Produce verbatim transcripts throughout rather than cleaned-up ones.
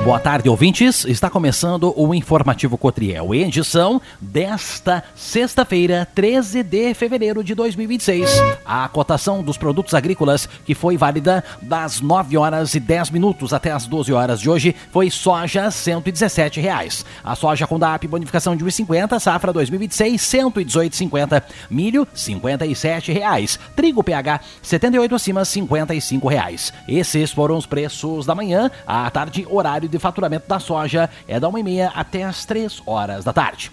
Boa tarde, ouvintes. Está começando o Informativo Cotriel, edição desta sexta-feira, treze de fevereiro de dois mil e vinte e seis. A cotação dos produtos agrícolas, que foi válida das nove horas e dez minutos até as doze horas de hoje, foi soja cento e dezessete reais. A soja com D A P bonificação de um real e cinquenta, safra dois mil e vinte e seis, cento e dezoito reais e cinquenta. Milho, cinquenta e sete reais. Trigo P H, setenta e oito acima, cinquenta e cinco reais. Esses foram os preços da manhã. À tarde, horário de faturamento da soja é da uma e meia até as três horas da tarde.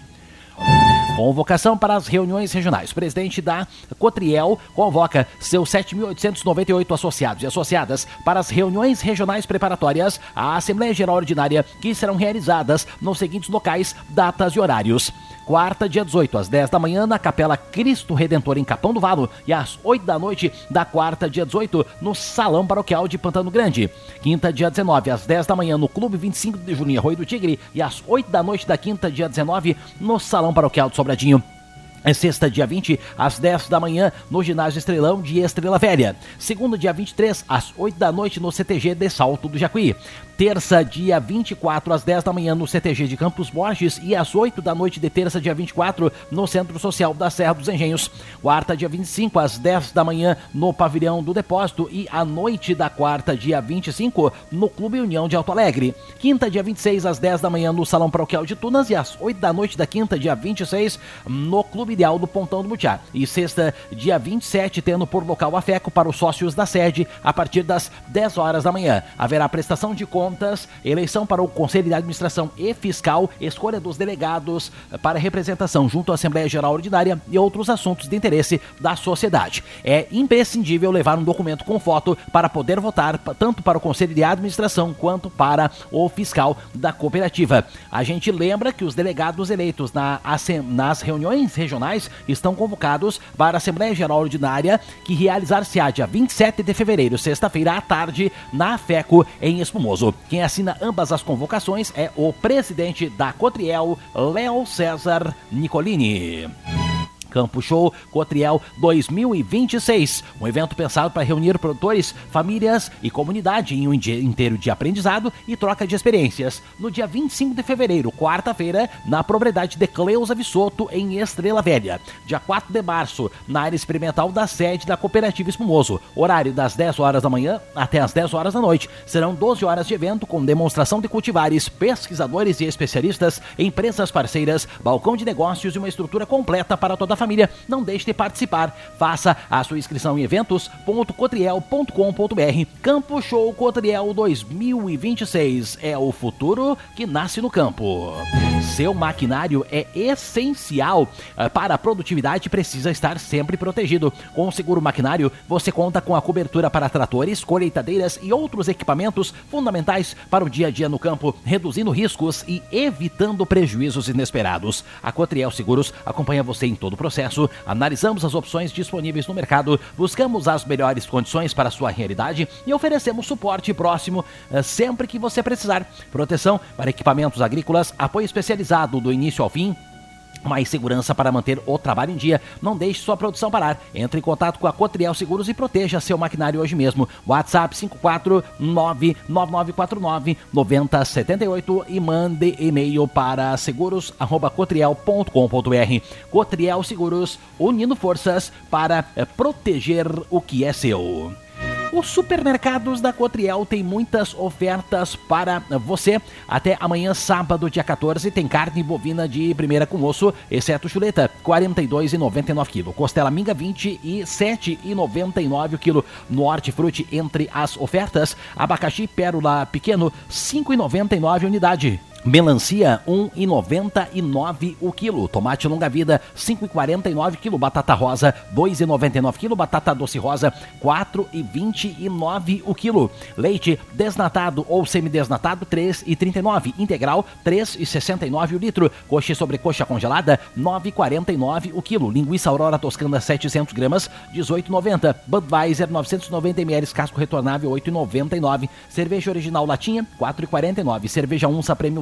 Convocação para as reuniões regionais. O presidente da Cotriel convoca seus sete mil oitocentos e noventa e oito associados e associadas para as reuniões regionais preparatórias à Assembleia Geral Ordinária, que serão realizadas nos seguintes locais, datas e horários. Quarta, dia dezoito, às dez da manhã, na Capela Cristo Redentor, em Capão do Valo, e às oito da noite da quarta, dia dezoito, no Salão Paroquial de Pantano Grande. Quinta, dia dezenove, às dez da manhã, no Clube vinte e cinco de Junho, Arroio do Tigre, e às oito da noite da quinta, dia dezenove, no Salão Paroquial de Sobradinho. É sexta, dia vinte, às dez da manhã, no Ginásio Estrelão de Estrela Velha. Segunda, dia vinte e três, às oito da noite, no C T G de Salto do Jacuí. Terça, dia vinte e quatro, às dez da manhã, no C T G de Campos Borges. E às oito da noite de terça, dia vinte e quatro, no Centro Social da Serra dos Engenhos. Quarta, dia vinte e cinco, às dez da manhã, no Pavilhão do Depósito. E à noite da quarta, dia vinte e cinco, no Clube União de Alto Alegre. Quinta, dia vinte e seis, às dez da manhã, no Salão Paroquial de Tunas. E às oito da noite da quinta, dia vinte e seis, no Clube Ideal do Pontão do Butiá. E sexta, dia vinte e sete, tendo por local a FECO para os sócios da sede, a partir das dez horas da manhã. Haverá prestação de contas, eleição para o Conselho de Administração e Fiscal, escolha dos delegados para representação junto à Assembleia Geral Ordinária e outros assuntos de interesse da sociedade. É imprescindível levar um documento com foto para poder votar tanto para o Conselho de Administração quanto para o fiscal da cooperativa. A gente lembra que os delegados eleitos na, nas reuniões regionais estão convocados para a Assembleia Geral Ordinária, que realizar-se-á dia vinte e sete de fevereiro, sexta-feira à tarde, na FECO, em Espumoso. Quem assina ambas as convocações é o presidente da Cotriel, Léo César Nicolini. Campo Show Cotriel dois mil e vinte e seis, um evento pensado para reunir produtores, famílias e comunidade em um dia inteiro de aprendizado e troca de experiências. No dia vinte e cinco de fevereiro, quarta-feira, na propriedade de Cleusa Vissoto, em Estrela Velha. Dia quatro de março, na área experimental da sede da Cooperativa Espumoso. Horário das dez horas da manhã até as dez horas da noite. Serão doze horas de evento com demonstração de cultivares, pesquisadores e especialistas, empresas parceiras, balcão de negócios e uma estrutura completa para toda a família. Não deixe de participar. Faça a sua inscrição em eventos ponto cotriel ponto com ponto br. Campo Show Cotriel dois mil e vinte e seis. É o futuro que nasce no campo. Seu maquinário é essencial para a produtividade e precisa estar sempre protegido. Com o seguro maquinário, você conta com a cobertura para tratores, colheitadeiras e outros equipamentos fundamentais para o dia a dia no campo, reduzindo riscos e evitando prejuízos inesperados. A Cotriel Seguros acompanha você em todo o processo. Analisamos as opções disponíveis no mercado, buscamos as melhores condições para a sua realidade e oferecemos suporte próximo sempre que você precisar. Proteção para equipamentos agrícolas, apoio especializado do início ao fim, mais segurança para manter o trabalho em dia. Não deixe sua produção parar. Entre em contato com a Cotriel Seguros e proteja seu maquinário hoje mesmo. WhatsApp cinco quatro nove nove nove quatro nove nove zero sete oito e mande e-mail para seguros arroba cotriel ponto com ponto br. Cotriel Seguros, unindo forças para proteger o que é seu. Os supermercados da Cotriel têm muitas ofertas para você. Até amanhã, sábado, dia quatorze, tem carne bovina de primeira com osso, exceto chuleta, quarenta e dois reais e noventa e nove centavos. Costela minga, vinte e sete reais e noventa e nove centavos o quilo. No hortifruti, entre as ofertas, abacaxi pérola pequeno, cinco reais e noventa e nove centavos a unidade. Melancia, um real e noventa e nove centavos o quilo. Tomate longa-vida, cinco reais e quarenta e nove centavos o quilo. Batata rosa, dois reais e noventa e nove centavos o quilo. Batata doce rosa, quatro reais e vinte e nove centavos o quilo. Leite desnatado ou semidesnatado, três reais e trinta e nove centavos. Integral, três reais e sessenta e nove centavos o litro. Coxa e sobrecoxa congelada, nove reais e quarenta e nove centavos o quilo. Linguiça Aurora Toscana, setecentos gramas, dezoito reais e noventa centavos. Budweiser, novecentos e noventa mililitros, casco retornável, oito reais e noventa e nove centavos. Cerveja original latinha, quatro reais e quarenta e nove centavos. Cerveja Unça Prêmio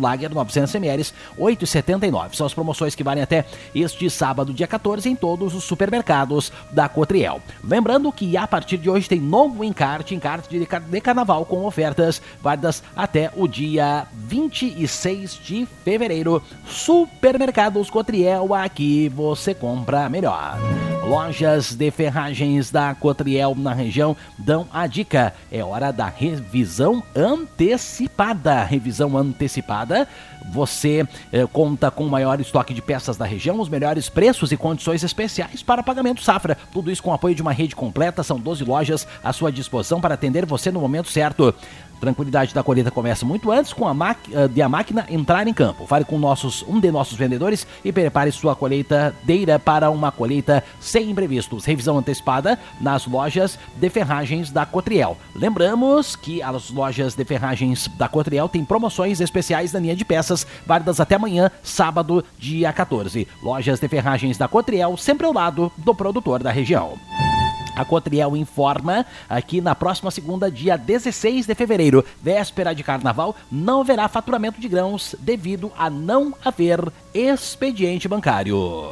Lager novecentos mililitros, oito reais e setenta e nove centavos. São as promoções que valem até este sábado, dia quatorze, em todos os supermercados da Cotriel. Lembrando que a partir de hoje tem novo encarte, encarte de, de carnaval com ofertas válidas até o dia vinte e seis de fevereiro. Supermercados Cotriel, aqui você compra melhor. Lojas de ferragens da Cotriel na região dão a dica. É hora da revisão antecipada. Revisão antecipada. Você eh, conta com o maior estoque de peças da região, os melhores preços e condições especiais para pagamento safra. Tudo isso com o apoio de uma rede completa. São doze lojas à sua disposição para atender você no momento certo. Tranquilidade da colheita começa muito antes com a máquina, de a máquina entrar em campo. Fale com nossos, um de nossos vendedores e prepare sua colheitadeira para uma colheita sem imprevistos. Revisão antecipada nas lojas de ferragens da Cotriel. Lembramos que as lojas de ferragens da Cotriel têm promoções especiais na linha de peças, válidas até amanhã, sábado, dia quatorze. Lojas de ferragens da Cotriel, sempre ao lado do produtor da região. A Cotriel informa que na próxima segunda, dia dezesseis de fevereiro, véspera de carnaval, não haverá faturamento de grãos devido a não haver expediente bancário.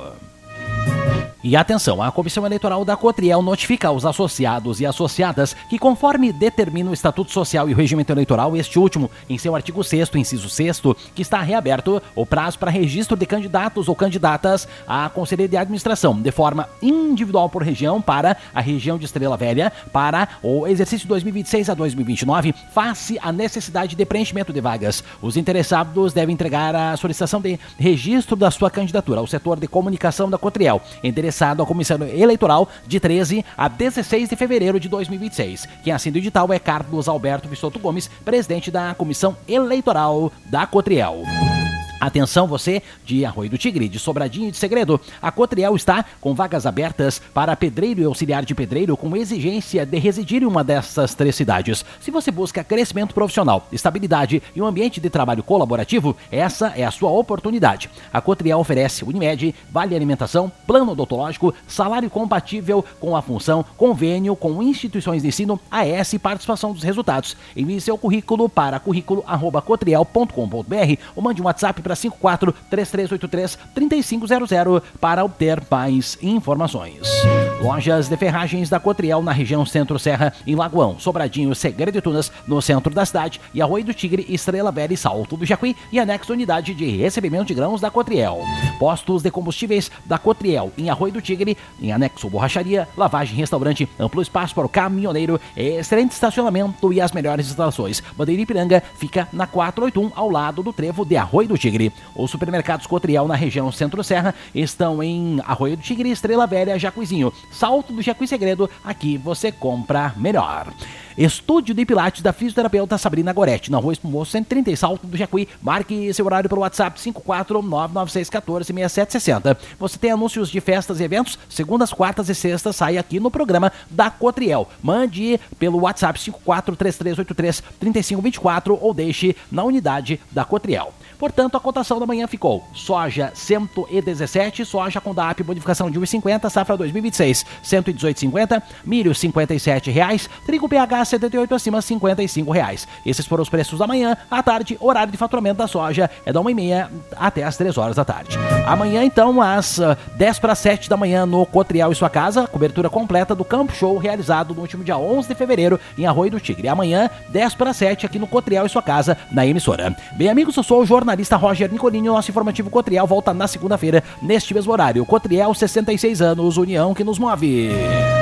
E atenção, a Comissão Eleitoral da Cotriel notifica aos associados e associadas que, conforme determina o Estatuto Social e o Regimento Eleitoral, este último, em seu artigo sexto, inciso sexto, que está reaberto o prazo para registro de candidatos ou candidatas à Conselheria de Administração, de forma individual por região, para a região de Estrela Velha, para o exercício dois mil e vinte e seis a dois mil e vinte e nove, face à necessidade de preenchimento de vagas. Os interessados devem entregar a solicitação de registro da sua candidatura ao setor de comunicação da Cotriel, endereçado à Comissão Eleitoral de treze a dezesseis de fevereiro de dois mil e vinte e seis. Quem assina o edital é Carlos Alberto Vissoto Gomes, presidente da Comissão Eleitoral da Cotriel. Atenção você de Arroio do Tigre, de Sobradinho e de Segredo. A Cotriel está com vagas abertas para pedreiro e auxiliar de pedreiro com exigência de residir em uma dessas três cidades. Se você busca crescimento profissional, estabilidade e um ambiente de trabalho colaborativo, essa é a sua oportunidade. A Cotriel oferece Unimed, vale alimentação, plano odontológico, salário compatível com a função, convênio com instituições de ensino, A S e participação dos resultados. Envie seu currículo para currículo arroba cotriel ponto com ponto br ou mande um WhatsApp para cinco quatro três três oito três três cinco zero zero para obter mais informações. Lojas de ferragens da Cotriel na região Centro-Serra, em Lagoão, Sobradinho, Segredo de Tunas, no centro da cidade, e Arroio do Tigre, Estrela Velha e Salto do Jacuí, e anexo unidade de recebimento de grãos da Cotriel. Postos de combustíveis da Cotriel, em Arroio do Tigre, em anexo borracharia, lavagem, restaurante, amplo espaço para o caminhoneiro, excelente estacionamento e as melhores instalações. Bandeira Ipiranga fica na quatrocentos e oitenta e um, ao lado do trevo de Arroio do Tigre. Os supermercados Cotriel na região Centro-Serra estão em Arroio do Tigre, Estrela Velha, Jacuizinho, Salto do Jacuí Segredo. Aqui você compra melhor. Estúdio de Pilates da fisioterapeuta Sabrina Goretti, na Rua Espumoso cento e trinta, Salto do Jacuí. Marque seu horário pelo WhatsApp cinco quatro nove nove seis um quatro seis sete seis zero. Você tem anúncios de festas e eventos, segundas, quartas e sextas, sai aqui no programa da Cotriel. Mande pelo WhatsApp cinco quatro três três oito três três cinco dois quatro ou deixe na unidade da Cotriel. Portanto, a cotação da manhã ficou: soja cento e dezessete, soja com D A P bonificação de um real e cinquenta, safra dois mil e vinte e seis, cento e dezoito reais e cinquenta, milho cinquenta e sete reais, trigo P H setenta e oito acima, cinquenta e cinco reais. Esses foram os preços da manhã. À tarde, horário de faturamento da soja é da uma e meia até as três horas da tarde. Amanhã, então, às dez para as sete da manhã, no Cotriel e sua casa, cobertura completa do Campo Show, realizado no último dia onze de fevereiro, em Arroio do Tigre. Amanhã, dez para as sete, aqui no Cotriel e sua casa, na emissora. Bem, amigos, eu sou o jornalista Roger Nicolini. O nosso informativo Cotriel volta na segunda-feira, neste mesmo horário. Cotriel, sessenta e seis anos, união que nos move.